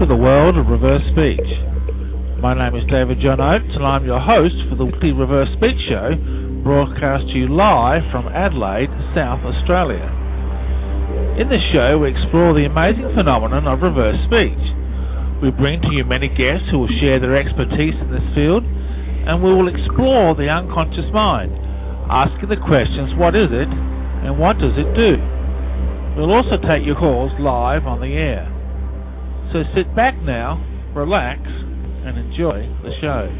to the world of reverse speech. My name is David John Oates and I'm your host for the weekly Reverse Speech Show, broadcast to you live from Adelaide, South Australia. In this show we explore the amazing phenomenon of reverse speech. We bring to you many guests who will share their expertise in this field, and we will explore the unconscious mind, asking the questions, what is it and what does it do? We'll also take your calls live on the air. So sit back now, relax, and enjoy the show.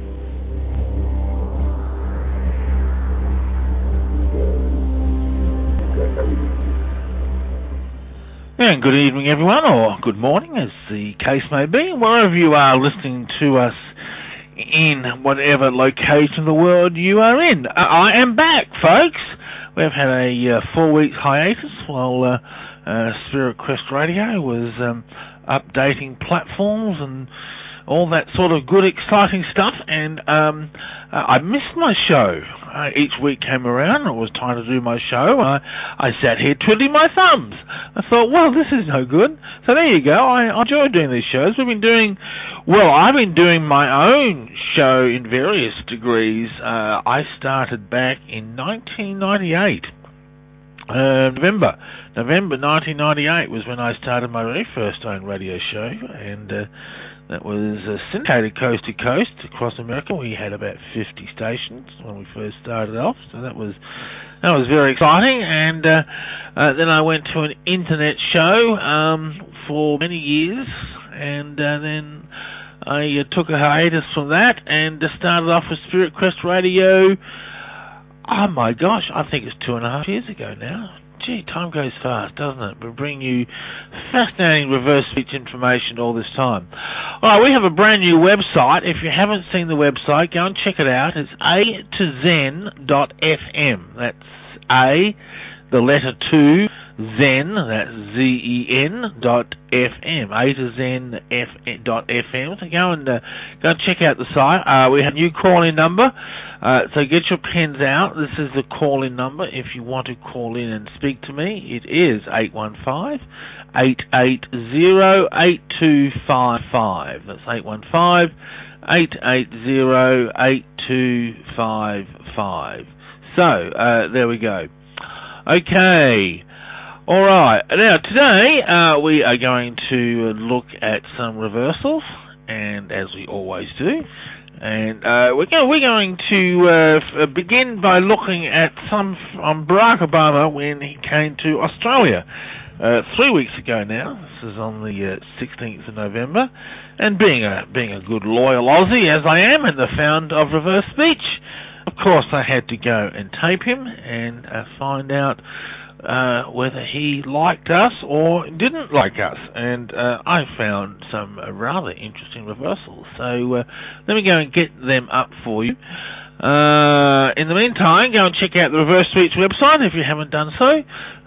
And good evening, everyone, or good morning, as the case may be, wherever you are listening to us in whatever location of the world you are in. I am back, folks. We've had a 4 week hiatus while Spirit Quest Radio was updating platforms and all that sort of good, exciting stuff, and I missed my show. Each week came around, it was time to do my show, and I sat here twiddling my thumbs. I thought, well, this is no good. So there you go, I enjoy doing these shows. I've been doing my own show in various degrees. I started back in 1998. November 1998 was when I started my very first own radio show, and that was syndicated coast to coast across America. We had about 50 stations when we first started off, so that was very exciting. And then I went to an internet show for many years, and then I took a hiatus from that and started off with Spirit Quest Radio. Oh my gosh, I think it's 2.5 years ago now. Gee, time goes fast, doesn't it? We bring you fascinating reverse speech information all this time. Alright, we have a brand new website. If you haven't seen the website, go and check it out. It's a2zen.fm. That's A, the letter 2, Zen, that's ZEN.FM, a2zen.fm. So go and check out the site. We have a new call-in number, so get your pens out. This is the call-in number. If you want to call in and speak to me, it is 815-880-8255. That's 815-880-8255. So, there we go. Okay. All right. Now, today we are going to look at some reversals, and as we always do, and we're going to begin by looking at some on Barack Obama when he came to Australia 3 weeks ago. Now, this is on the 16th of November, and being a good loyal Aussie as I am, and the founder of Reverse Speech, of course, I had to go and tape him and find out whether he liked us or didn't like us, and I found some rather interesting reversals. So let me go and get them up for you. In the meantime, go and check out the Reverse Speech website if you haven't done so,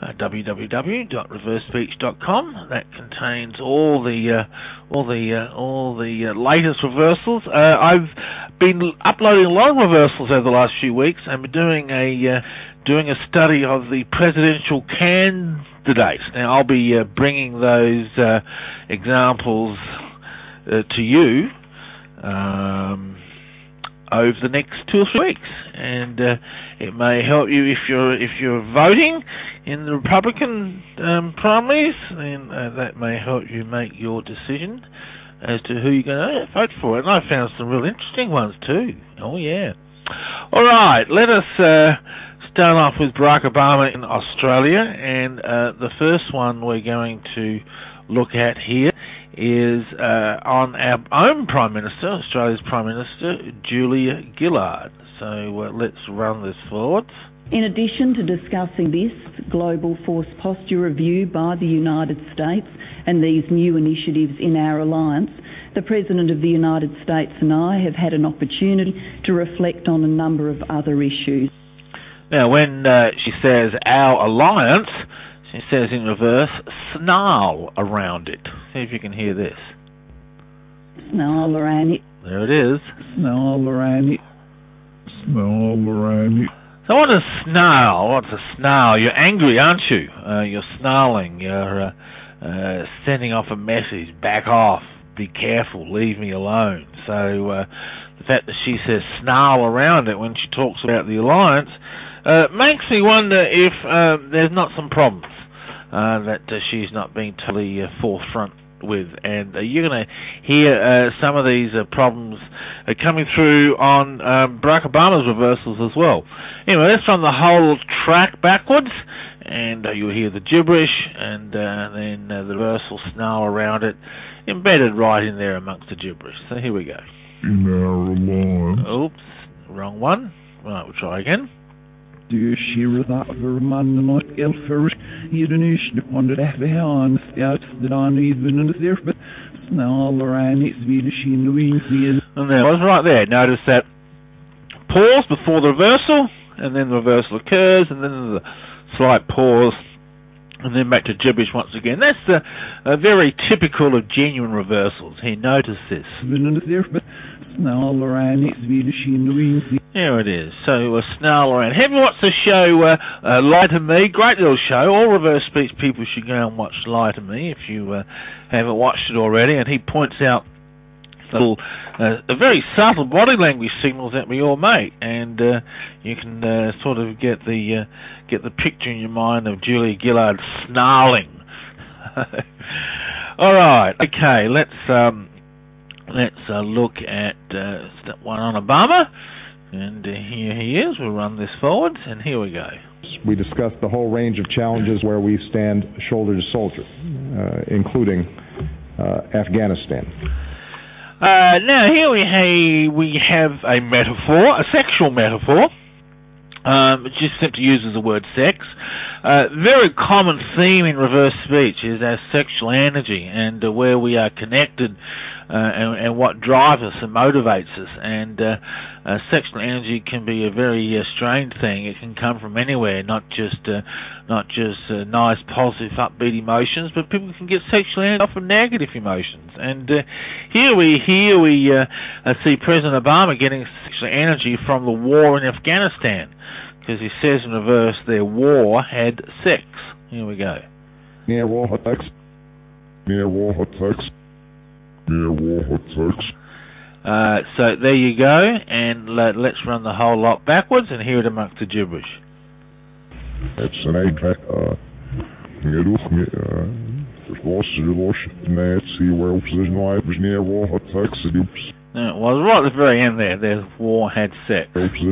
www.reversespeech.com. That contains all the latest reversals. I've been uploading a lot of reversals over the last few weeks. I'm doing a study of the presidential candidates. Now, I'll be bringing those examples to you over the next 2 or 3 weeks, and it may help you if you're voting in the Republican primaries. Then that may help you make your decision as to who you're going to vote for. And I found some real interesting ones too. Oh yeah. All right, let us start off with Barack Obama in Australia, and the first one we're going to look at here is on our own Prime Minister, Australia's Prime Minister, Julia Gillard. So let's run this forward. In addition to discussing this global force posture review by the United States and these new initiatives in our alliance, the President of the United States and I have had an opportunity to reflect on a number of other issues. Now, when she says our alliance, she says in reverse, snarl around it. See if you can hear this. Snarl around it. There it is. Snarl around it. Snarl around it. So what is snarl? What's a snarl? You're angry, aren't you? You're snarling. You're sending off a message, back off, be careful, leave me alone. So the fact that she says snarl around it when she talks about the alliance makes me wonder if there's not some problems that she's not being totally forthfront with. And you're going to hear some of these problems coming through on Barack Obama's reversals as well. Anyway, let's run the whole track backwards, and you'll hear the gibberish, and then the reversal snarl around it, embedded right in there amongst the gibberish. So here we go. In our alliance. Oops, wrong one. Right, we'll try again. Du skiljer that för mannen och elfers i den yste under det han stjärt den even there, but now around it's really shin wings. And there was right there. Notice that pause before the reversal, and then the reversal occurs, and then the slight pause, and then back to gibberish once again. That's very typical of genuine reversals. He noticed this. There it is. So snarl around. Heavy wants to show Lie to Me. Great little show. All reverse speech people should go and watch Lie to Me if you haven't watched it already. And he points out little, very subtle body language signals that we all make, and you can sort of get the picture in your mind of Julia Gillard snarling. All right, okay, let's look at step one on Obama, and here he is. We'll run this forward, and here we go. We discussed the whole range of challenges where we stand shoulder to shoulder, including Afghanistan. Now here we have a metaphor, a sexual metaphor, just simply uses the word sex. Very common theme in reverse speech is our sexual energy and where we are connected and what drives us and motivates us. And sexual energy can be a very strange thing. It can come from anywhere, not just nice, positive, upbeat emotions, but people can get sexual energy off of negative emotions. And here we see President Obama getting sexual energy from the war in Afghanistan, because he says in reverse their war had sex. Here we go. Near war had sex. Near war had sex. Near war had sex. So there you go, and let's run the whole lot backwards and hear it amongst the gibberish. It's an egg. It was right at the very end there. The war had sex.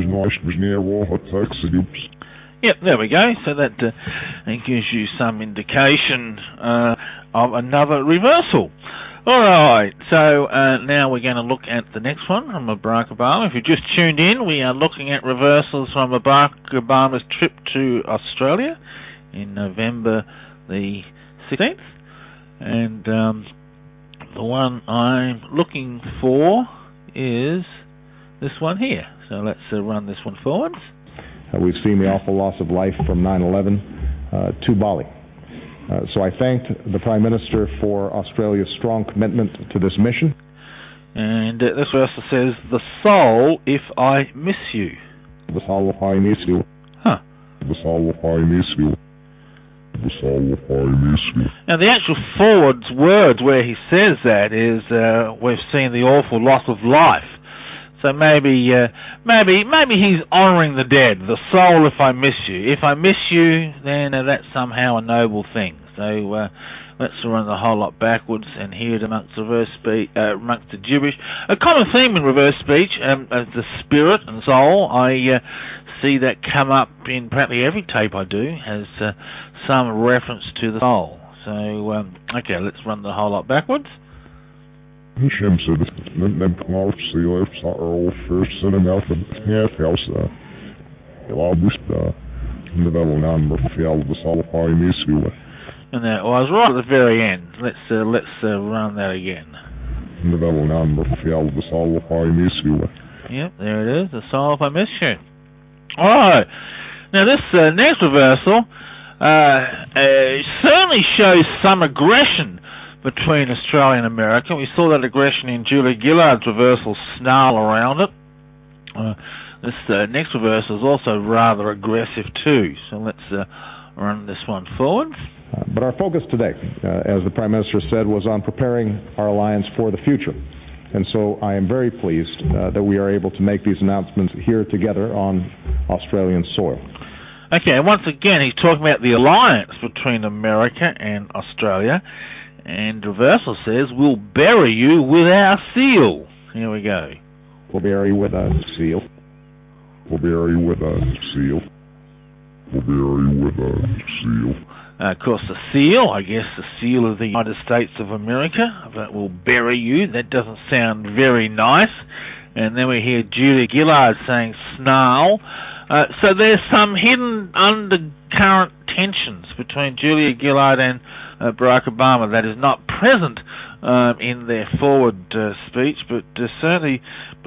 Yep, there we go. So that gives you some indication of another reversal. All right, so now we're going to look at the next one from Barack Obama. If you just tuned in, we are looking at reversals from Barack Obama's trip to Australia in November the 16th. And the one I'm looking for is this one here. So let's run this one forward. We've seen the awful loss of life from 9/11 to Bali. So I thanked the Prime Minister for Australia's strong commitment to this mission. And this verse says, "The soul, if I miss you." The soul, if I miss you. Huh. The soul, if I miss you. The soul, if I miss you. Now the actual forward words where he says that is, "We've seen the awful loss of life." So maybe he's honouring the dead. The soul, if I miss you. If I miss you, then that's somehow a noble thing. So let's run the whole lot backwards and hear it amongst reverse speech, amongst the gibberish. A common theme in reverse speech, the spirit and soul. I see that come up in practically every tape I do, has some reference to the soul. So okay, let's run the whole lot backwards. And that was right at the very end. Let's run that again. Yep, there it is. The soul if I miss you. Alright. Now this next reversal certainly shows some aggression between Australia and America. We saw that aggression in Julia Gillard's reversal snarl around it. This next reversal is also rather aggressive too. So let's run this one forward. But our focus today, as the Prime Minister said, was on preparing our alliance for the future. And so I am very pleased that we are able to make these announcements here together on Australian soil. Okay, and once again, he's talking about the alliance between America and Australia, and Reversal says, we'll bury you with our seal. Here we go. We'll bury you with a seal. We'll bury you with a seal. We'll bury you with a seal. Of course, the seal, I guess the seal of the United States of America, that will bury you. That doesn't sound very nice. And then we hear Julia Gillard saying snarl. So there's some hidden undercurrent tensions between Julia Gillard and Barack Obama that is not present in their forward speech, but certainly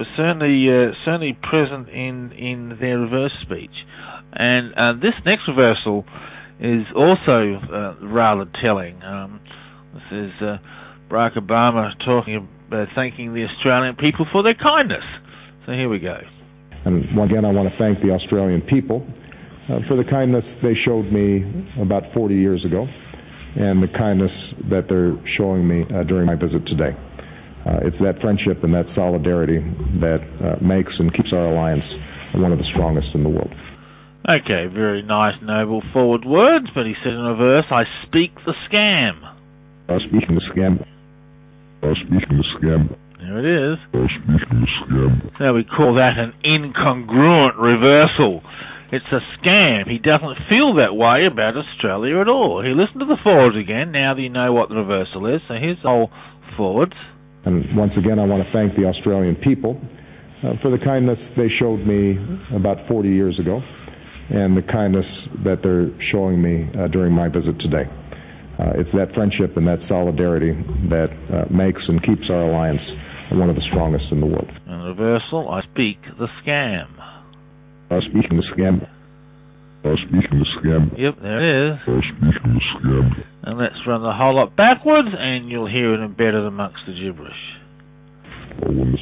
present in their reverse speech. And this next reversal is also rather telling. This is Barack Obama talking about thanking the Australian people for their kindness. So here we go. And again, I want to thank the Australian people for the kindness they showed me about 40 years ago and the kindness that they're showing me during my visit today. It's that friendship and that solidarity that makes and keeps our alliance one of the strongest in the world. Okay, very nice, noble forward words, but he said in reverse, I speak the scam. I speak the scam. I speak the scam. There it is. I speak the scam. So we call that an incongruent reversal. It's a scam. He doesn't feel that way about Australia at all. He listened to the forwards again, now that you know what the reversal is. So here's the whole forwards. And once again, I want to thank the Australian people for the kindness they showed me about 40 years ago and the kindness that they're showing me during my visit today. It's that friendship and that solidarity that makes and keeps our alliance one of the strongest in the world. And reversal, I speak the scam. I speak the scam. I speak the scam. Yep, there it is. I speak the scam. And let's run the whole lot backwards, and you'll hear it embedded amongst the gibberish. When the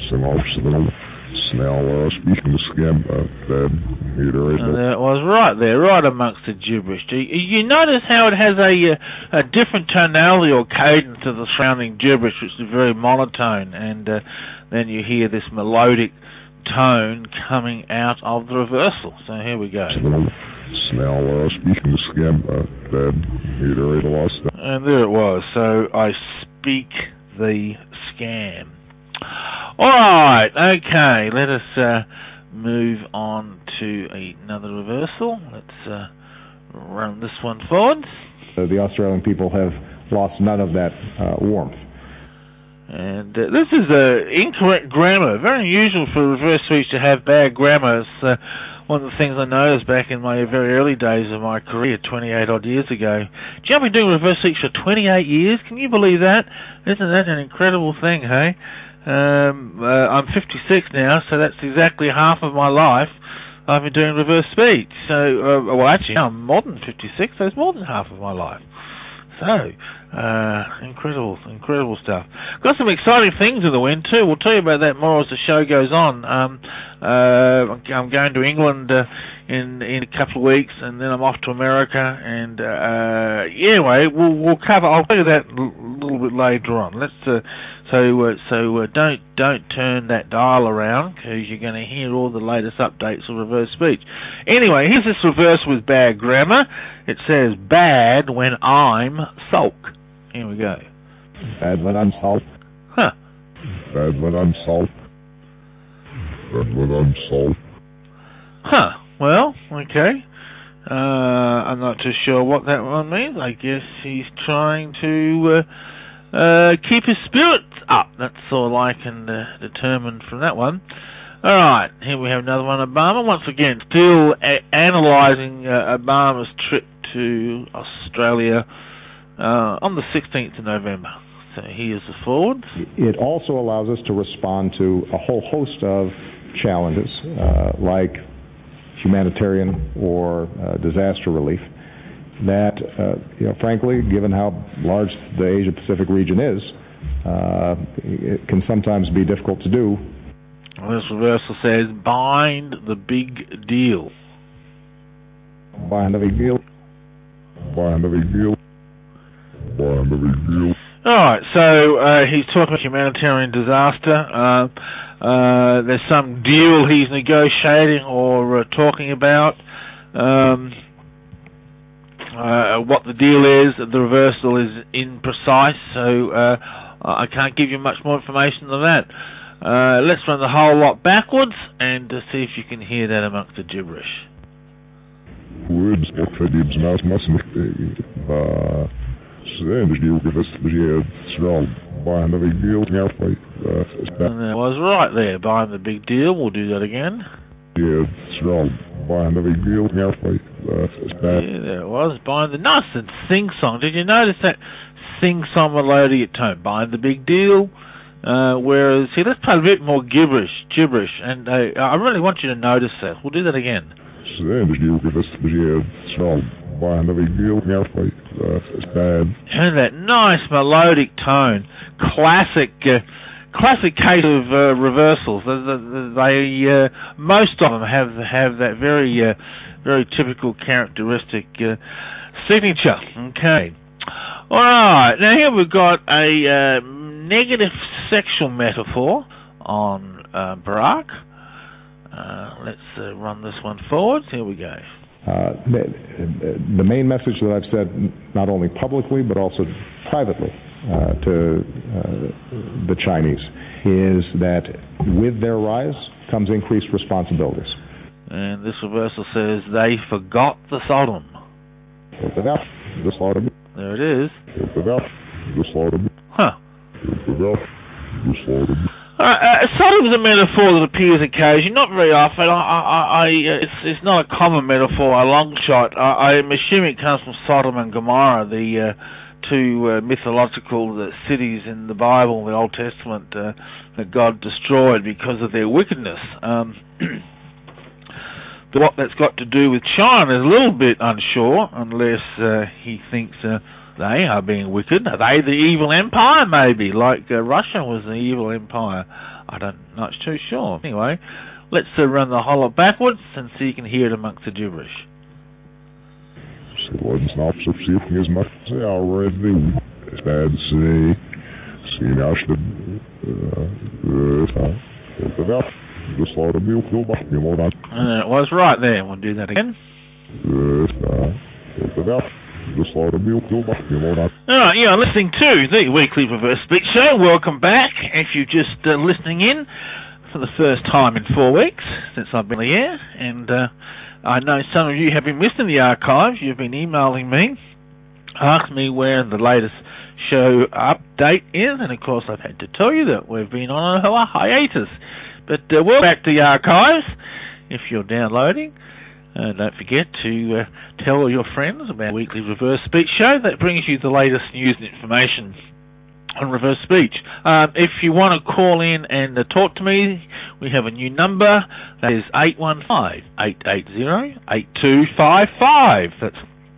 snell speaking the scam, and there it was right there, right amongst the gibberish. You notice how it has a different tonality or cadence to the surrounding gibberish, which is very monotone, and then you hear this melodic tone coming out of the reversal. So here we go. Snell speaking the scam, and there it was. So I speak the scam. Alright, okay, let us move on to another reversal. Let's run this one forward. The Australian people have lost none of that warmth. And this is incorrect grammar. Very unusual for reverse speech to have bad grammar. It's one of the things I noticed back in my very early days of my career, 28 odd years ago. Gee, I've been doing reverse speech for 28 years. Can you believe that? Isn't that an incredible thing, hey? I'm 56 now, so that's exactly half of my life I've been doing reverse speech. So, well, actually, I'm more than 56, so it's more than half of my life. So, incredible stuff. Got some exciting things in the wind too. We'll tell you about that more as the show goes on. I'm going to England in a couple of weeks, and then I'm off to America. And anyway, we'll cover. I'll tell you that a little bit later on. So don't turn that dial around, because you're going to hear all the latest updates of reverse speech. Anyway, here's this reverse with bad grammar. It says bad when I'm sulk. Here we go. Bad when I'm sulk. Huh. Bad when I'm sulk. Bad when I'm sulk. Huh. Well, okay. I'm not too sure what that one means. I guess he's trying to keep his spirits up. That's all I can determine from that one. Alright, here we have another one. Obama, once again, still analysing Obama's trip to Australia on the 16th of November. So here's the forward. It also allows us to respond to a whole host of challenges, like humanitarian or disaster relief, that, frankly, given how large the Asia-Pacific region is, it can sometimes be difficult to do. This reversal says, bind the big deal. Bind the big deal. Bind the big deal. behind the big deal. Alright, so he's talking about humanitarian disaster. There's some deal he's negotiating or talking about. What the deal is, the reversal is imprecise, so I can't give you much more information than that. Let's run the whole lot backwards and see if you can hear that amongst the gibberish. Words what I did not mustn't and behind the big deal. And that was right there, behind the big deal. We'll do that again. Yeah, strong behind the big deal. Yeah, there it was, behind the nice and sing-song. Did you notice that sing-song melodic tone? Behind the big deal. Whereas, see, let's play a bit more gibberish, and I really want you to notice that. We'll do that again. Behind the big deal. And that nice melodic tone, classic case of reversals. They most of them have that very typical characteristic signature. Okay. All right. Now here we've got a negative sexual metaphor on Barack. Let's run this one forward. Here we go. The main message that I've said, not only publicly but also privately to the Chinese, is that with their rise comes increased responsibilities. And this reversal says they forgot the Sodom. There it is. Huh. Sodom is a metaphor that appears occasionally, not very often. It's not a common metaphor, a long shot. I'm assuming it comes from Sodom and Gomorrah, the two mythological cities in the Bible, the Old Testament, that God destroyed because of their wickedness. But what that's got to do with China is a little bit unsure, unless he thinks they are being wicked. Are they the evil empire, maybe, like Russia was the evil empire? I'm not too sure. Anyway, let's run the whole lot backwards and see you can hear it amongst the gibberish. And it was right there. We'll do that again. Alright, you're listening to the Weekly Reverse Speech Show. Welcome back. If you're just listening in for the first time in 4 weeks since I've been on the air, and I know some of you have been missing the archives. You've been emailing me, asking me where the latest show update is, and of course I've had to tell you that we've been on a hiatus. But we're back to the archives. If you're downloading, don't forget to tell all your friends about Weekly Reverse Speech Show. That brings you the latest news and information on reverse speech. If you want to call in and talk to me, we have a new number. That is 815-880-8255. That's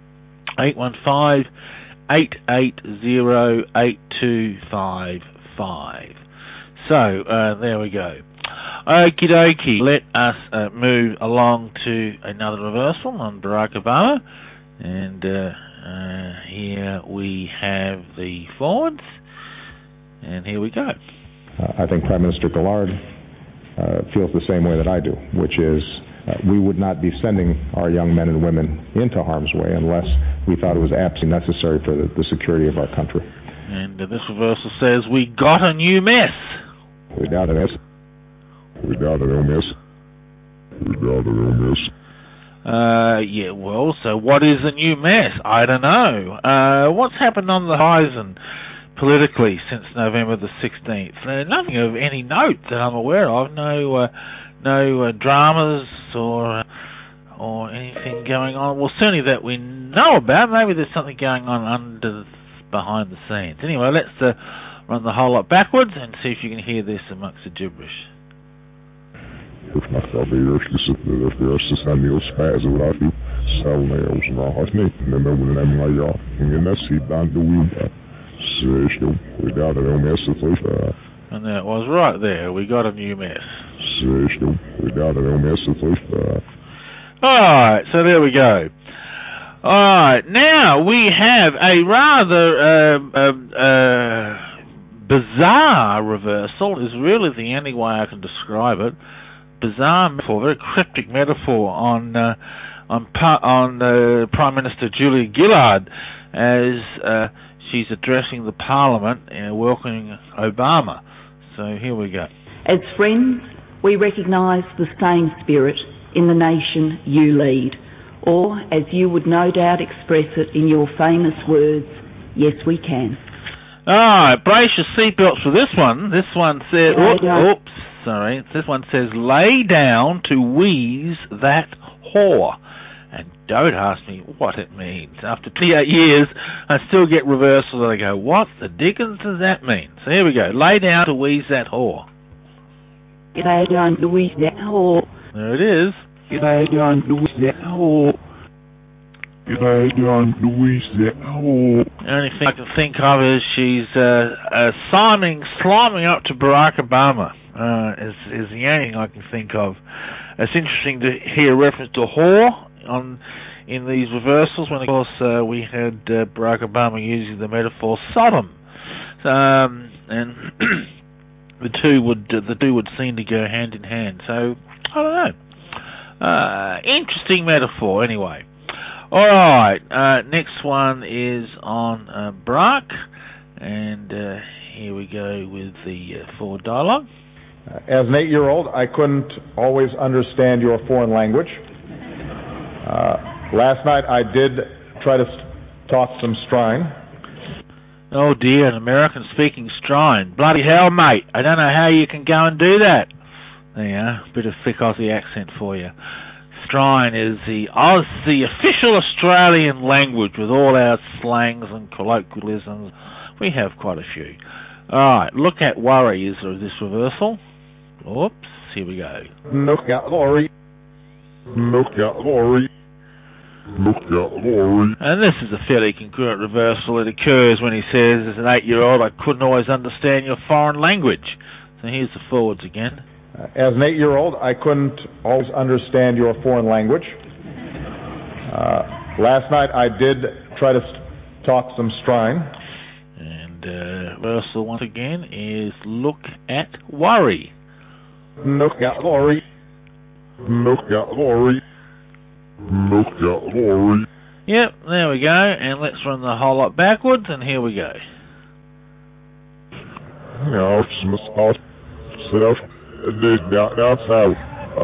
815-880-8255. So, there we go. Okie dokie, let us move along to another reversal on Barack Obama. And here we have the forwards. And here we go. I think Prime Minister Gillard feels the same way that I do, which is we would not be sending our young men and women into harm's way unless we thought it was absolutely necessary for the security of our country. And this reversal says, we got a new mess. We doubt it, miss. We doubt it, miss. Yeah, well, so what is the new mess? I don't know. What's happened on the horizon politically since November the 16th? Nothing of any note that I'm aware of. No dramas or anything going on. Well, certainly that we know about. Maybe there's something going on behind the scenes. Anyway, let's run the whole lot backwards and see if you can hear this amongst the gibberish. And that was right there. We got a new mess. Alright, so there we go. Alright, now we have a rather bizarre reversal, is really the only way I can describe it. Bizarre metaphor, very cryptic metaphor on Prime Minister Julia Gillard as she's addressing the Parliament and welcoming Obama. So here we go. As friends, we recognise the same spirit in the nation you lead, or, as you would no doubt express it in your famous words, yes we can. Alright, brace your seatbelts for this one. This one says, this one says, lay down to wheeze that whore. And don't ask me what it means. After 28 years, I still get reversals and I go, what the dickens does that mean? So here we go. Lay down to wheeze that whore. Lay down to wheeze that whore. There it is. Lay down to wheeze that whore. Lay down to wheeze that whore. The only thing I can think of is she's sliming up to Barack Obama. Is the only thing I can think of. It's interesting to hear a reference to whore in these reversals, when of course we had Barack Obama using the metaphor Sodom, and the two would seem to go hand in hand. So I don't know. Interesting metaphor, anyway. All right, next one is on Barack, and here we go with the forward dialogue. As an 8-year-old, I couldn't always understand your foreign language. Last night I did try to talk some Strine. Oh dear, an American speaking Strine. Bloody hell, mate. I don't know how you can go and do that. There you are, a bit of thick Aussie accent for you. Strine is the official Australian language with all our slangs and colloquialisms. We have quite a few. Alright, look at worry is this reversal. Oops, here we go. Look at worry. Look at worry. Look at worry. And this is a fairly congruent reversal. It occurs when he says, as an 8-year-old, I couldn't always understand your foreign language. So here's the forwards again. As an 8-year-old, I couldn't always understand your foreign language. Last night I did try to talk some Strine. And reversal once again is look at worry. Look at worry. Look at worry. Look at worry. Yep, there we go. And let's run the whole lot backwards, and here we go. Ja, som start zelf dat zou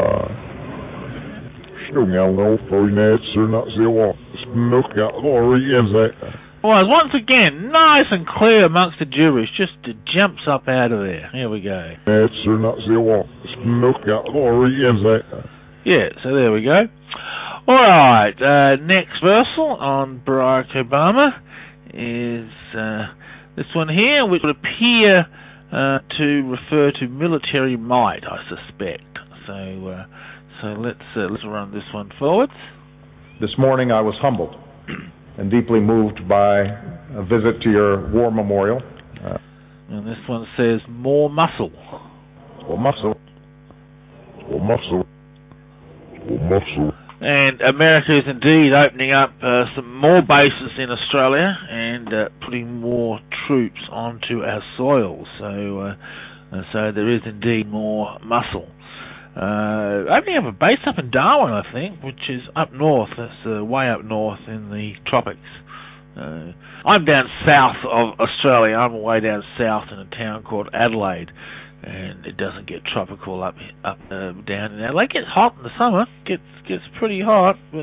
snunga nog för nätserna så vad snugga worry is that. Well, once again, nice and clear amongst the gibberish, just jumps up out of there. Here we go. Nätserna så vad snugga worry is that. Yeah, so there we go. Alright, next versal on Barack Obama is this one here, which would appear to refer to military might, I suspect. So let's run this one forwards. This morning I was humbled and deeply moved by a visit to your war memorial. And this one says more muscle. More muscle. More muscle. More muscle. And America is indeed opening up some more bases in Australia and putting more troops onto our soil. So there is indeed more muscle. Opening up a base up in Darwin, I think, which is up north. That's way up north in the tropics. I'm down south of Australia. I'm way down south in a town called Adelaide. And it doesn't get tropical up down in Adelaide. It gets hot in the summer. Gets pretty hot, but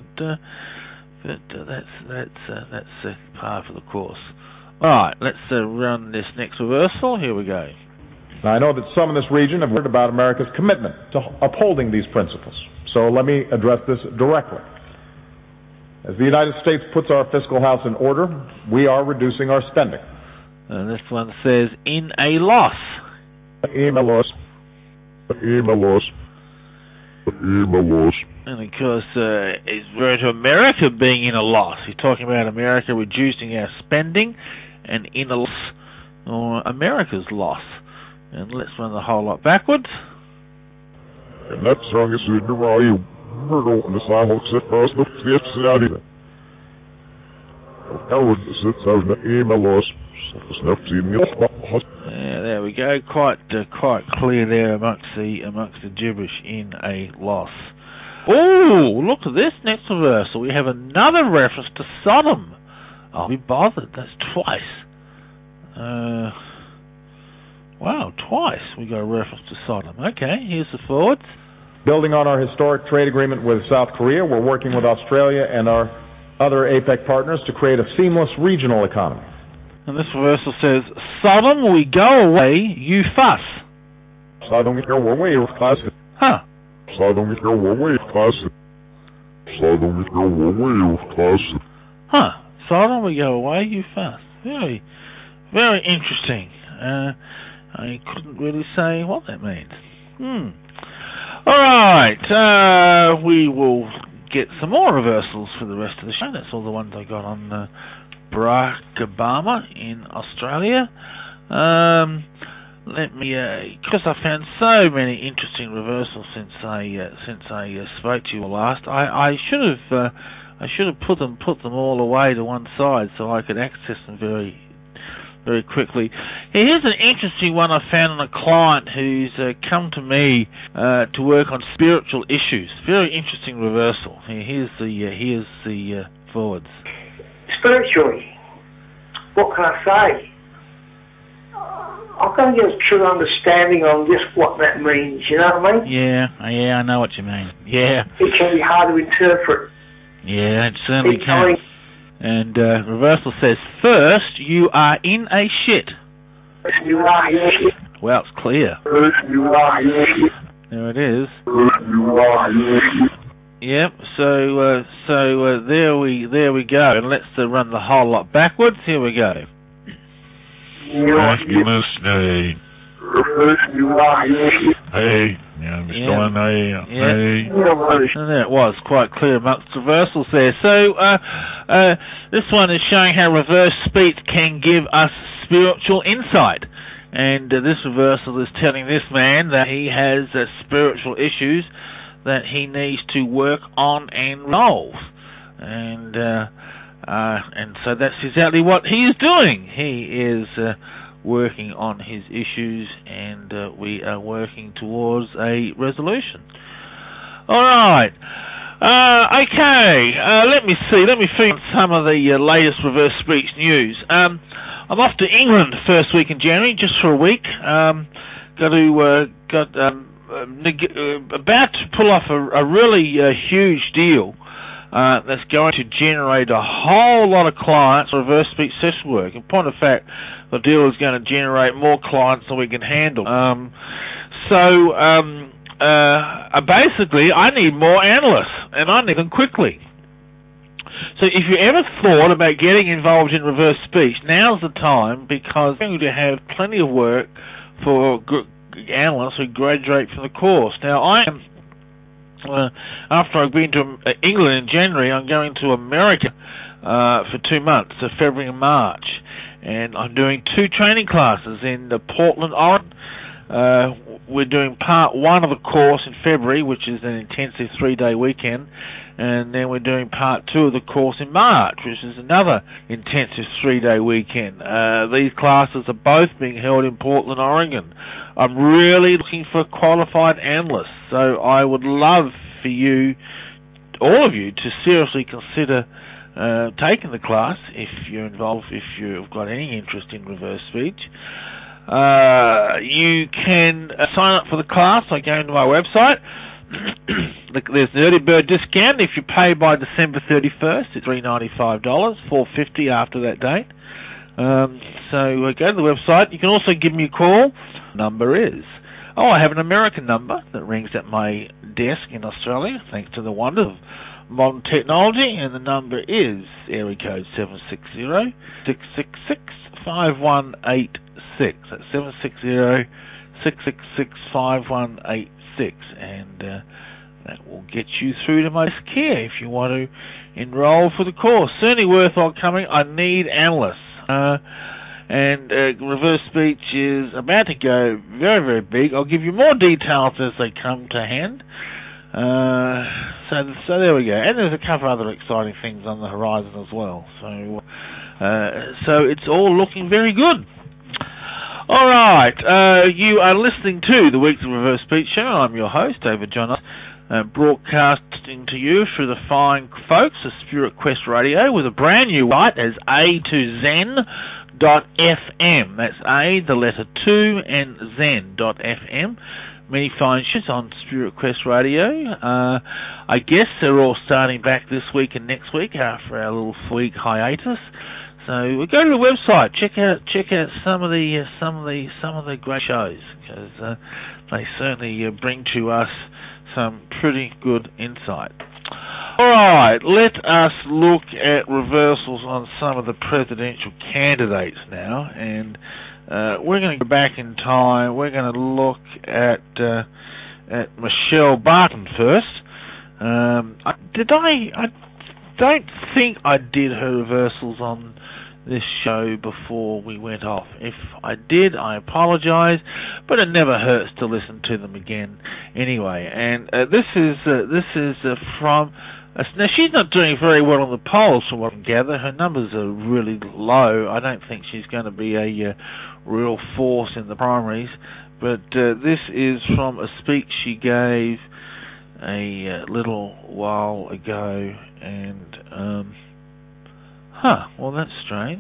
that's par for the course. All right, let's run this next reversal. Here we go. Now, I know that some in this region have heard about America's commitment to upholding these principles. So let me address this directly. As the United States puts our fiscal house in order, we are reducing our spending. And this one says in a loss. In a loss. In a loss. In a loss. And of course, it's referring to America being in a loss. He's talking about America reducing our spending and in a loss, or America's loss. And let's run the whole lot backwards. And that's wrong. It's the new you. We're going to sign except for us. Look, it's out here. Yeah, there we go. Quite clear there amongst the gibberish in a loss. Oh, look at this next reversal. We have another reference to Sodom. I'll be bothered. That's twice. Wow, twice we got a reference to Sodom. Okay, here's the forwards. Building on our historic trade agreement with South Korea, we're working with Australia and our other APEC partners to create a seamless regional economy. And this reversal says, Sodom, we go away, you fuss. Sodom, we go away, you fuss. Huh. Sodom, we go away, you fuss. Sodom, we go away, you fuss. Huh. Sodom, we go away, you fuss. Very, very interesting. I couldn't really say what that means. Alright, we will get some more reversals for the rest of the show. That's all the ones I got on Barack Obama in Australia. Let me, because I found so many interesting reversals since I spoke to you last. I should have put them all away to one side so I could access them very, very quickly. Here's an interesting one I found on a client who's come to me to work on spiritual issues. Very interesting reversal. Here's the forwards. Spiritually, what can I say? I can't get a true understanding on just what that means, you know what I mean? Yeah, I know what you mean. Yeah. It can be hard to interpret. Yeah, it certainly can. And reversal says, first, you are in a shit. You are in a shit. Well, it's clear. You are in a shit. There it is. You are in a shit. Yep, so there we go. And let's run the whole lot backwards. Here we go. Hey, yeah, Mr. Hey. And there it was, quite clear amongst reversals there. So, this one is showing how reverse speech can give us spiritual insight. And this reversal is telling this man that he has spiritual issues that he needs to work on and resolve. And so that's exactly what he is doing. He is working on his issues, and we are working towards a resolution. All right. Okay. Let me see. Let me feed some of the latest reverse speech news. I'm off to England first week in January, just for a week. About to pull off a really huge deal that's going to generate a whole lot of clients for reverse speech session work. In point of fact, the deal is going to generate more clients than we can handle. Basically, I need more analysts, and I need them quickly. So if you ever thought about getting involved in reverse speech, now's the time, because we're going to have plenty of work for analysts who graduate from the course. Now, I am, after I've been to England in January, I'm going to America for 2 months, so February and March. And I'm doing 2 training classes in Portland, Oregon. We're doing part 1 of the course in February, which is an intensive 3-day weekend. And then we're doing part 2 of the course in March, which is another intensive 3-day weekend. These classes are both being held in Portland, Oregon. I'm really looking for qualified analysts, so I would love for you, all of you, to seriously consider taking the class if you're involved, if you've got any interest in reverse speech. You can sign up for the class by going to my website. There's an early bird discount. If you pay by December 31st, it's $395, $450 after that date. So go to the website. You can also give me a call. Number is, I have an American number that rings at my desk in Australia, thanks to the wonder of modern technology, and the number is area code 760-666-5186. That's 760-666-5186, and that will get you through to my care if you want to enroll for the course. Certainly worthwhile coming. I need analysts. And reverse speech is about to go very, very big. I'll give you more details as they come to hand. So there we go. And there's a couple of other exciting things on the horizon as well. So it's all looking very good. All right, you are listening to the Weekly Reverse Speech Show. I'm your host, David John, broadcasting to you through the fine folks of Spirit Quest Radio with a brand new site as a2zen.fm. That's A, the letter 2, and zen.fm. Many fine shows on Spirit Quest Radio. I guess they're all starting back this week and next week after our little 4-week hiatus. So we'll go to the website, check out some of the great shows, because they certainly bring to us some pretty good insight. All right, let us look at reversals on some of the presidential candidates now, and we're going to go back in time. We're going to look at Michelle Barton first. I don't think I did her reversals on this show before we went off. If I did, I apologise, but it never hurts to listen to them again anyway. And this is from... now, she's not doing very well on the polls, from what I can gather. Her numbers are really low. I don't think she's going to be a real force in the primaries. But this is from a speech she gave a little while ago, and well, that's strange.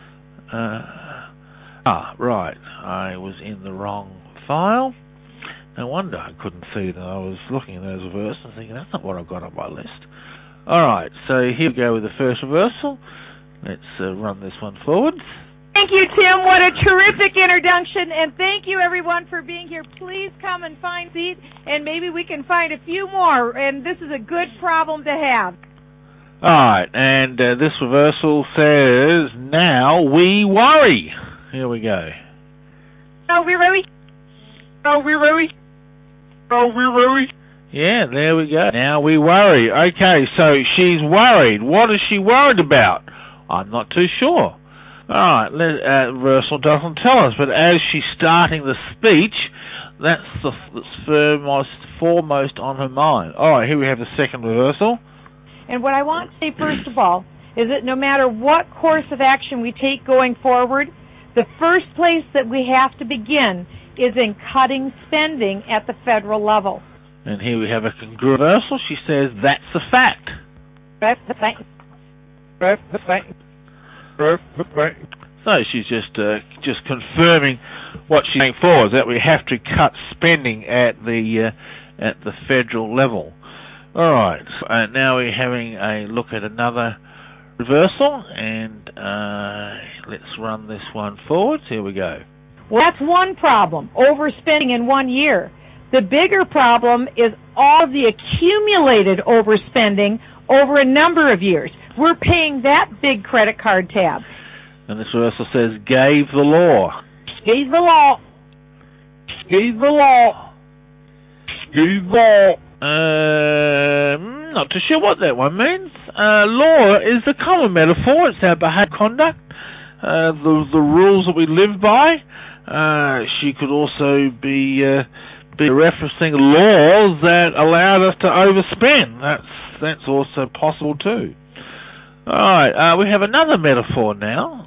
Right, I was in the wrong file. No wonder I couldn't see that. I was looking at those reversals and thinking, that's not what I've got on my list. Alright, so here we go with the first reversal. Let's run this one forward. Thank you, Tim. What a terrific introduction, and thank you, everyone, for being here. Please come and find a seat, and maybe we can find a few more, and this is a good problem to have. Alright, and this reversal says, now we worry. Here we go. Now we worry. Now we worry. Now we worry. Yeah, there we go. Now we worry. Okay, so she's worried. What is she worried about? I'm not too sure. Alright, reversal doesn't tell us, but as she's starting the speech, that's foremost on her mind. Alright, here we have the second reversal. And what I want to say, first of all, is that no matter what course of action we take going forward, the first place that we have to begin is in cutting spending at the federal level. And here we have a congruent reversal. She says, that's a fact. That's the fact. That's the fact. That's the fact. So she's just confirming what she's saying forward, that we have to cut spending at the federal level. All right, now we're having a look at another reversal, and let's run this one forward. Here we go. Well, that's one problem, overspending in 1 year. The bigger problem is all the accumulated overspending over a number of years. We're paying that big credit card tab. And this reversal says, gave the law. Gave the law. Gave the law. Gave the law. Not too sure what that one means. Law is the common metaphor. It's our behaviour conduct, the rules that we live by. She could also be referencing laws that allowed us to overspend. That's also possible too. All right, we have another metaphor now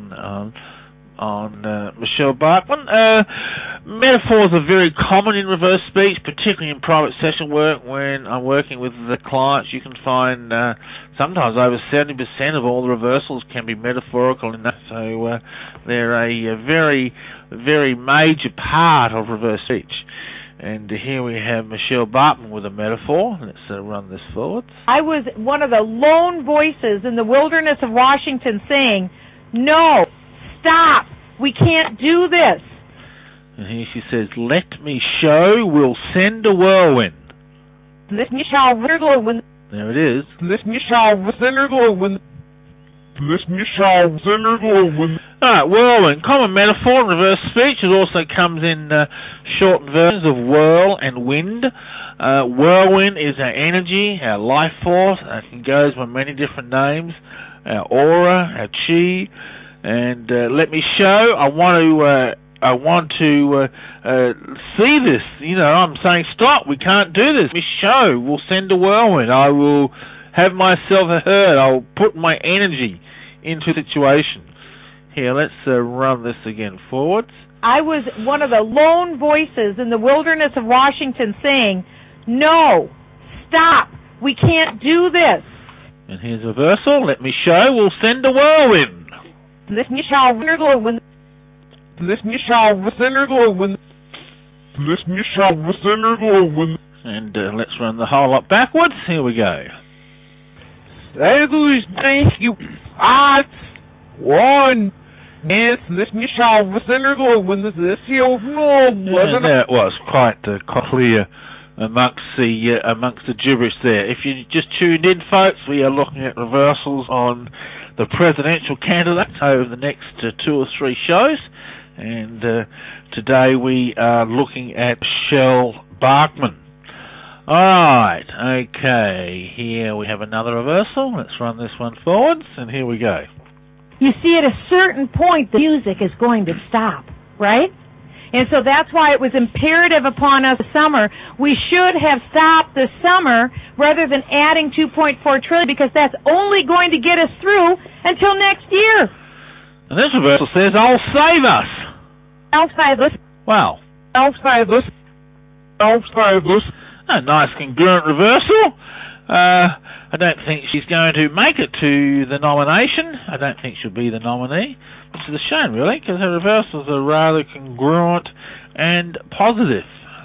on Michelle Barton. Metaphors are very common in reverse speech, particularly in private session work. When I'm working with the clients, you can find sometimes over 70% of all the reversals can be metaphorical in that. So they're a very, very major part of reverse speech. And here we have Michelle Barton with a metaphor. Let's run this forward. I was one of the lone voices in the wilderness of Washington saying, no, stop, we can't do this. And here she says, let me show, we'll send a whirlwind. Let me show whirlwind. There it is. Let me show whirlwind. Let me show whirlwind. Alright, whirlwind, common metaphor in reverse speech. It also comes in shortened versions of whirl and wind. Whirlwind is our energy, our life force. It goes by many different names. Our aura, our chi. And let me show, I want to I want to see this. I'm saying, stop, we can't do this. This show will send a whirlwind. I will have myself heard. I'll put my energy into the situation. Here, let's run this again forwards. I was one of the lone voices in the wilderness of Washington saying, no, stop, we can't do this. And here's a reversal. Let me show. We'll send a whirlwind. This shall whirlwind. This shall whirlwind. This shall whirlwind. And let's run the whole lot backwards. Here we go. Thank you. One. Yes, this shall whirlwind. This shall whirlwind. And that was quite clear amongst the gibberish there. If you just tuned in, folks, we are looking at reversals on the presidential candidates over the next 2 or 3 shows, and today we are looking at Michelle Bachmann. Alright, okay, here we have another reversal. Let's run this one forwards, and here we go. You see, at a certain point, the music is going to stop, right? And so that's why it was imperative upon us this summer. We should have stopped this summer rather than adding $2.4 trillion, because that's only going to get us through until next year. And this reversal says, I'll save us. I'll save us. Wow. I'll save us. I'll save us. A nice congruent reversal. I don't think she's going to make it to the nomination. I don't think she'll be the nominee, which is a shame, really, because her reversals are rather congruent and positive.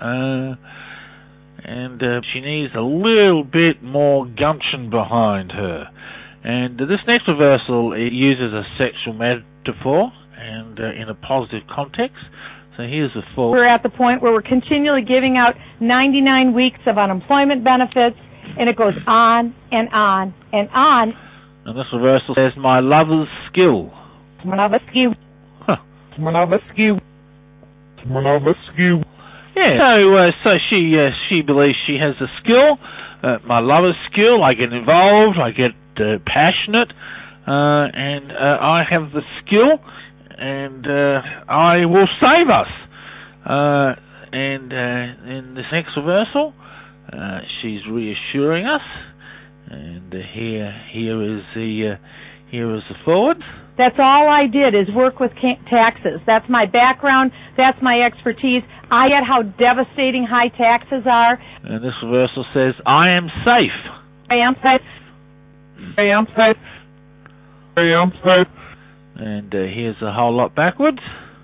And she needs a little bit more gumption behind her. And this next reversal, it uses a sexual metaphor and in a positive context. So here's the full. We're at the point where we're continually giving out 99 weeks of unemployment benefits, and it goes on and on and on. And this reversal says, my lover's skill. My lover's skill. Huh. My lover's skill. My lover's skill. Yeah, so she believes she has a skill, my lover's skill. I get involved, I get passionate, and I have the skill, and I will save us. And in this next reversal, she's reassuring us, and here is the forward. That's all I did, is work with taxes. That's my background. That's my expertise. I get how devastating high taxes are. And this reversal says, I am safe. I am safe. I am safe. I am safe. And here's a whole lot backwards.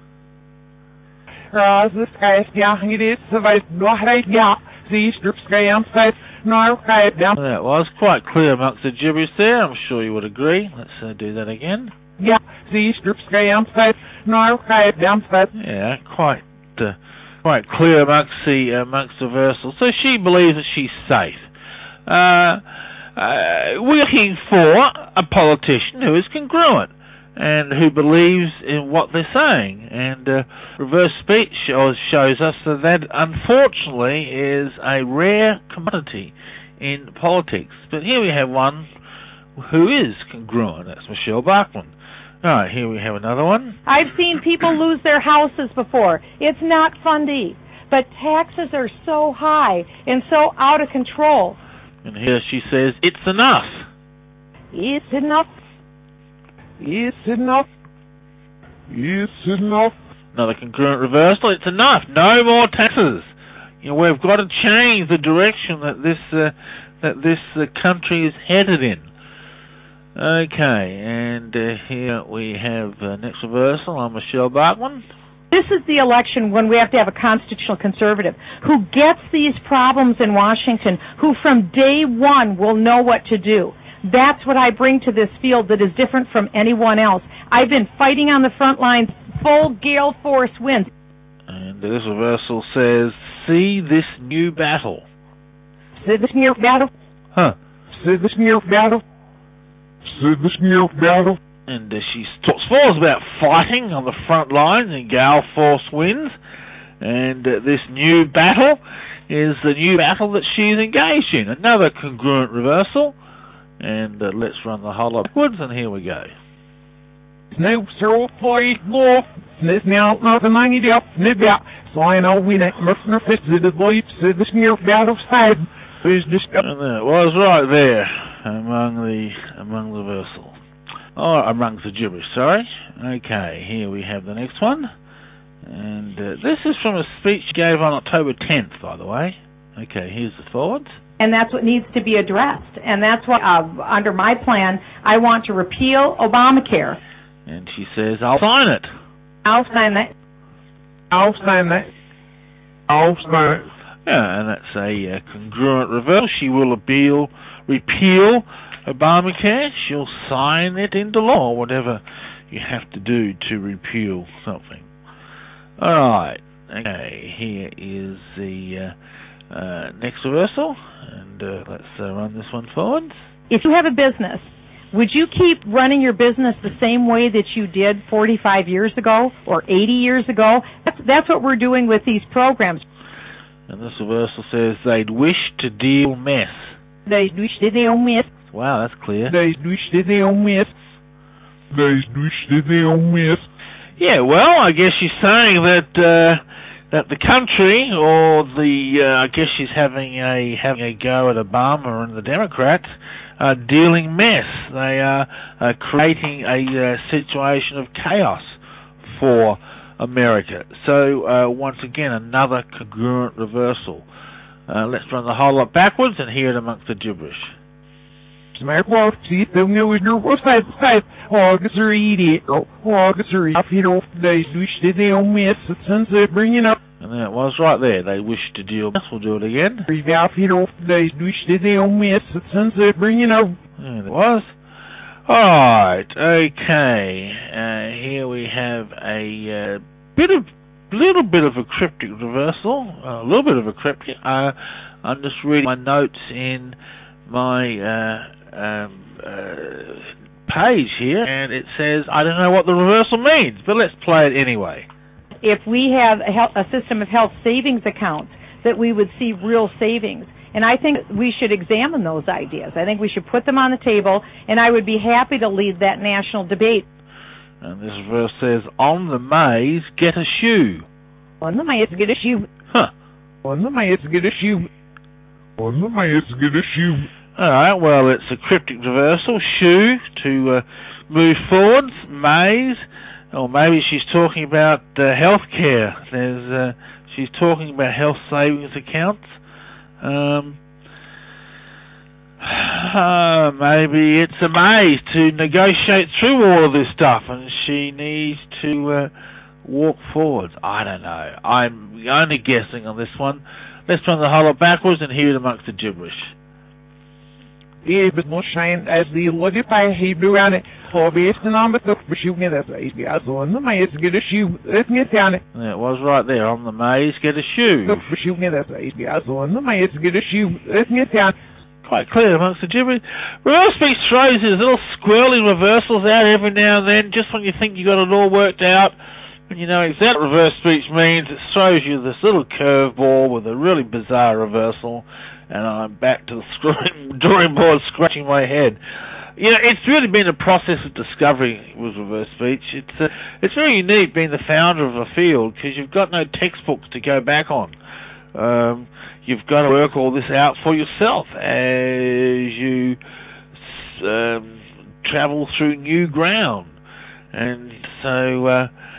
That was quite clear amongst the gibberish there. I'm sure you would agree. Let's do that again. Yeah, quite clear amongst the reversals. So she believes that she's safe. We're looking for a politician who is congruent and who believes in what they're saying. And reverse speech shows us that unfortunately is a rare commodity in politics. But here we have one who is congruent. That's Michelle Bachmann. All right, here we have another one. I've seen people lose their houses before. It's not funny, but taxes are so high and so out of control. And here she says, it's enough. It's enough. It's enough. It's enough. Another congruent reversal. It's enough. No more taxes. We've got to change the direction that this country is headed in. Okay, and here we have next reversal on Michelle Bachmann. This is the election when we have to have a constitutional conservative who gets these problems in Washington, who from day one will know what to do. That's what I bring to this field that is different from anyone else. I've been fighting on the front lines, full gale force winds. And this reversal says, see this new battle. See this new battle? Huh. See this new battle? See this new battle? And she talks about fighting on the front lines in gale force winds. And this new battle is the new battle that she's engaged in. Another congruent reversal. And let's run the whole lot backwards, and here we go. Snoop, Cyril, Floyd, Wolf, Smith, now, nothing I need help, Snip out. So I know we ain't Mercer Fitz, the lights, the smear out of side. There's just. And that was right there among the versal. Oh, amongst the gibberish, sorry. Okay, here we have the next one. And this is from a speech she gave on October 10th, by the way. Okay, here's the forwards. And that's what needs to be addressed. And that's why, under my plan, I want to repeal Obamacare. And she says, I'll sign it. I'll sign that. I'll sign that. I'll sign it. Yeah, and that's a congruent reversal. She will repeal Obamacare. She'll sign it into law, whatever you have to do to repeal something. All right. Okay, here is the next reversal, and let's run this one forward. If you have a business, would you keep running your business the same way that you did 45 years ago or 80 years ago? That's what we're doing with these programs. And this reversal says they'd wish to deal mess. They'd wish to deal mess. Wow, that's clear. They'd wish to deal mess. They'd wish to deal mess. Yeah, well, I guess she's saying that the country, or I guess she's having a go at Obama and the Democrats, are dealing mess. They are creating a situation of chaos for America. So, once again, another congruent reversal. Let's run the whole lot backwards and hear it amongst the gibberish. Smart walk, see if they'll know your side, August or idiot, August or if you don't, they wish that they don't miss the sunset bringing up. And there it was right there. They wish to deal mess. We'll do it again. If you don't, they wish that they don't miss the sunset bringing up. And it was. Alright, okay. Here we have a little bit of a cryptic reversal. A little bit of a cryptic. I'm just reading my notes in my page here, and it says, I don't know what the reversal means, but let's play it anyway. If we have a system of health savings accounts, that we would see real savings. And I think we should examine those ideas. I think we should put them on the table, and I would be happy to lead that national debate. And this verse says, on the maize, get a shoe. On the maize, get a shoe. Huh. On the maize, get a shoe. On the maize, get a shoe. Alright, well, it's a cryptic reversal. Shoe, to move forwards. Maize, or maybe she's talking about health care. She's talking about health savings accounts. Maybe it's a maze to negotiate through all of this stuff, and she needs to walk forwards. I don't know. I'm only guessing on this one. Let's run the whole lot backwards and hear it amongst the gibberish. Yeah, but no shine as the look if I hate around it. Oh, based on the shoe, that's easy. I saw on the maze, get a shoe. Let's get down it. Yeah, it was right there. On the maze, get a shoe. Shoe, that's easy. I saw on the maze, get a shoe. Let's get down. Quite clear amongst the gibberish. Reverse speech throws these little squirrely reversals out every now and then, just when you think you got it all worked out. When you know exactly what reverse speech means, it throws you this little curveball with a really bizarre reversal, and I'm back to the drawing board scratching my head. You know, it's really been a process of discovery with reverse speech. It's very unique being the founder of a field, because you've got no textbooks to go back on. You've got to work all this out for yourself as you travel through new ground. And so,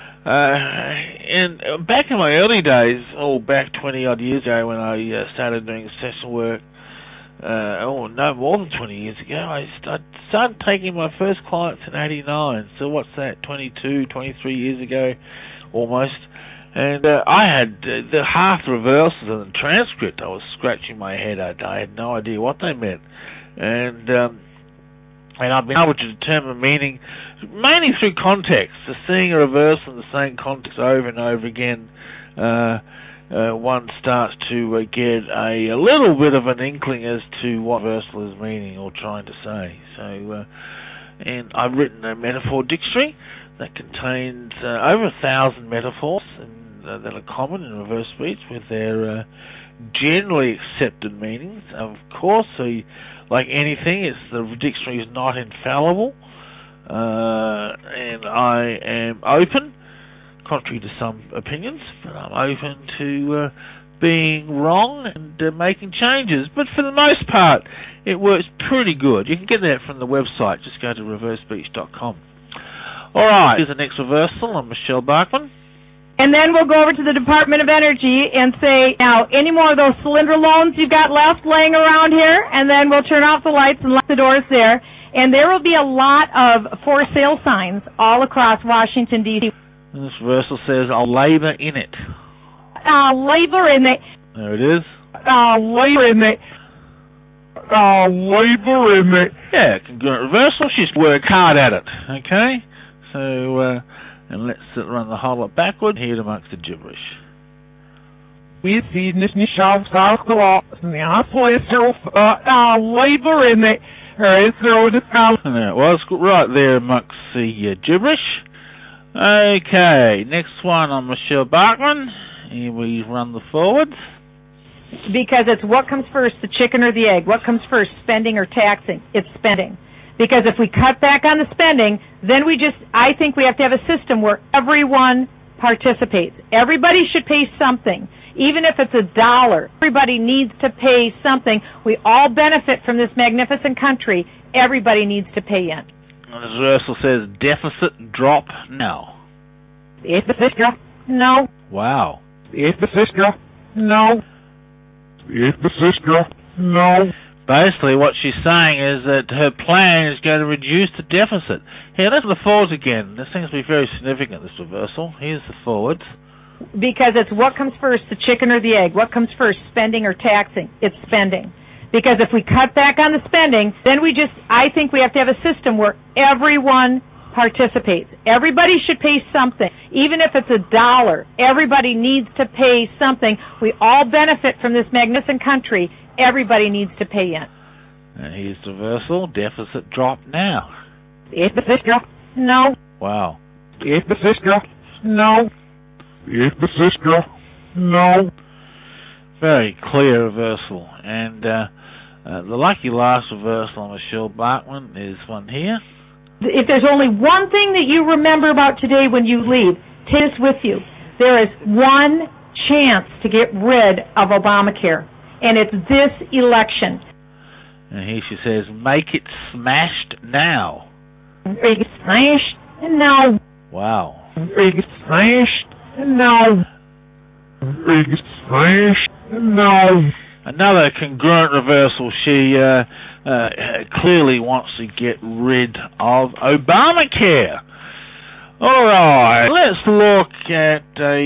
and back in my early days, back 20-odd years ago when I started doing session work, no more than 20 years ago, I started taking my first clients in 89. So what's that, 22, 23 years ago, almost. And I had the half the reversals in the transcript. I was scratching my head. I had no idea what they meant. And I've been able to determine meaning mainly through context. So seeing a reversal in the same context over and over again, one starts to get a little bit of an inkling as to what reversal is meaning or trying to say. So, and I've written a metaphor dictionary that contains over 1,000 metaphors that are common in reverse speech with their generally accepted meanings. Of course, like anything, the dictionary is not infallible. and I am open, contrary to some opinions, but I'm open to being wrong and making changes. But for the most part, it works pretty good. You can get that from the website. Just go to reversebeach.com. All right, here's the next reversal. I'm Michelle Bachmann. And then we'll go over to the Department of Energy and say, now, any more of those cylinder loans you've got left laying around here? And then we'll turn off the lights and lock the doors there. And there will be a lot of for sale signs all across Washington, D.C. This reversal says, I'll labor in it. Labor in it. There it is. Labor in it. Labor in it. Yeah, congruent reversal. She's worked hard at it. Okay? So, and let's run the whole lot backward here amongst the gibberish. We see this Michelle Southclaw, labor in it. And there it was, right there amongst the gibberish. Okay, next one on Michelle Bachmann. Here we run the forwards. Because it's what comes first, the chicken or the egg. What comes first, spending or taxing? It's spending. Because if we cut back on the spending, then I think we have to have a system where everyone participates. Everybody should pay something. Even if it's $1, everybody needs to pay something. We all benefit from this magnificent country. Everybody needs to pay in. This reversal says deficit drop now. No. Wow. No. No. Basically, what she's saying is that her plan is going to reduce the deficit. Here, let's look at the forwards again. This seems to be very significant, this reversal. Here's the forwards. Because it's what comes first, the chicken or the egg. What comes first, spending or taxing? It's spending. Because if we cut back on the spending, then I think we have to have a system where everyone participates. Everybody should pay something. Even if it's $1, everybody needs to pay something. We all benefit from this magnificent country. Everybody needs to pay in. And here's the reversal. Deficit drop now. No. Wow. No. No. Very clear reversal. And the lucky last reversal on Michelle Bachmann is one here. If there's only one thing that you remember about today when you leave, take this with you. There is one chance to get rid of Obamacare, and it's this election. And here she says, make it smashed now. Make it smashed? No. Wow. Make it smashed? No. Make it smashed? No. Another congruent reversal. She clearly wants to get rid of Obamacare. All right, let's look at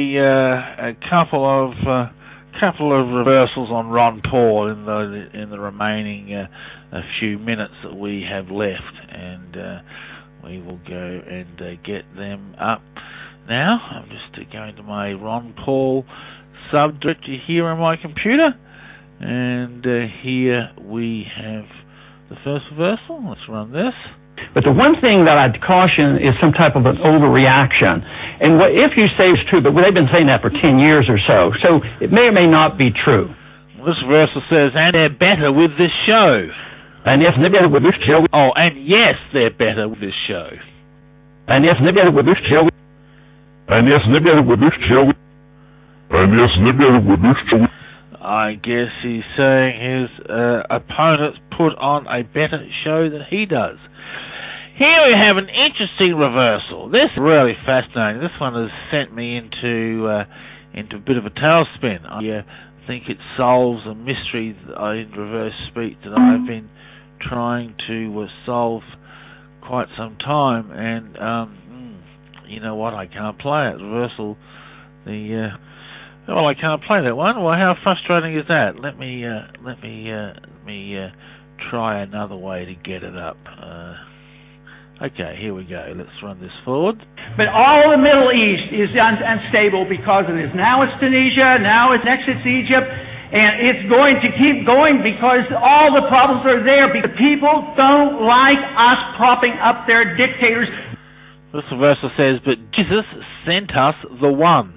a couple of reversals on Ron Paul in the remaining a few minutes that we have left, and we will go and get them up now. I'm just going to my Ron Paul subdirectory here on my computer. And here we have the first reversal. Let's run this. But the one thing that I'd caution is some type of an overreaction. And if you say it's true, but they've been saying that for 10 years or so, so it may or may not be true. This reversal says, and they're better with this show. And yes, they're better with this show. Oh, and yes, they're better with this show. And yes, they're better with this show. And yes, they're better with this show. And yes, they're better with this show. I guess he's saying his opponents put on a better show than he does. Here we have an interesting reversal. This is really fascinating. This one has sent me into a bit of a tailspin. I think it solves a mystery in reverse speech that I've been trying to solve quite some time. And you know what? I can't play it. Reversal. Well, I can't play that one. Well, how frustrating is that? Let me try another way to get it up. Okay, here we go. Let's run this forward. But all the Middle East is unstable because of this. Now it's Tunisia, next it's Egypt, and it's going to keep going because all the problems are there. Because people don't like us propping up their dictators. This reversal says, but Jesus sent us the one.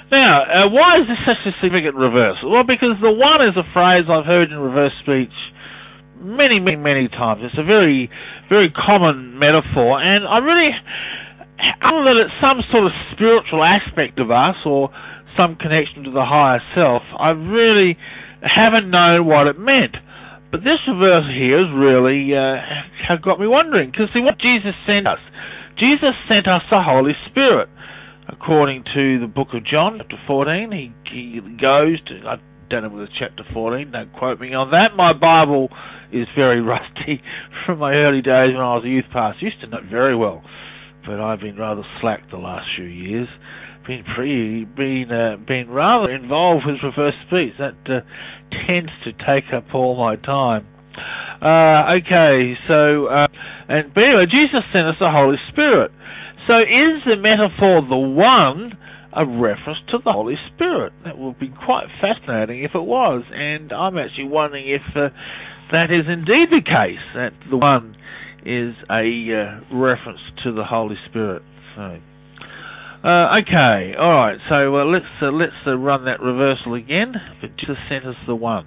Now, why is this such a significant reversal? Well, because the one is a phrase I've heard in reverse speech many, many, many times. It's a very, very common metaphor, and I really, other than it's some sort of spiritual aspect of us or some connection to the higher self, I really haven't known what it meant. But this reversal here has really got me wondering, because see what Jesus sent us. Jesus sent us the Holy Spirit. According to the book of John, chapter 14, he goes to, I don't know whether it's chapter 14, don't quote me on that. My Bible is very rusty from my early days when I was a youth pastor. Used to know it very well, but I've been rather slack the last few years. Been rather involved with reverse speech. That tends to take up all my time. Okay, so, but anyway, Jesus sent us the Holy Spirit. So is the metaphor the one a reference to the Holy Spirit? That would be quite fascinating if it was, and I'm actually wondering if that is indeed the case, that the one is a reference to the Holy Spirit. So, okay, all right. So let's run that reversal again. But Jesus sent us the one.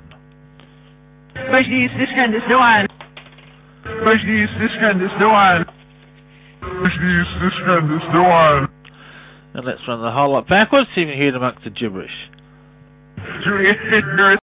And let's run the whole lot backwards, see if you can hear it amongst the gibberish.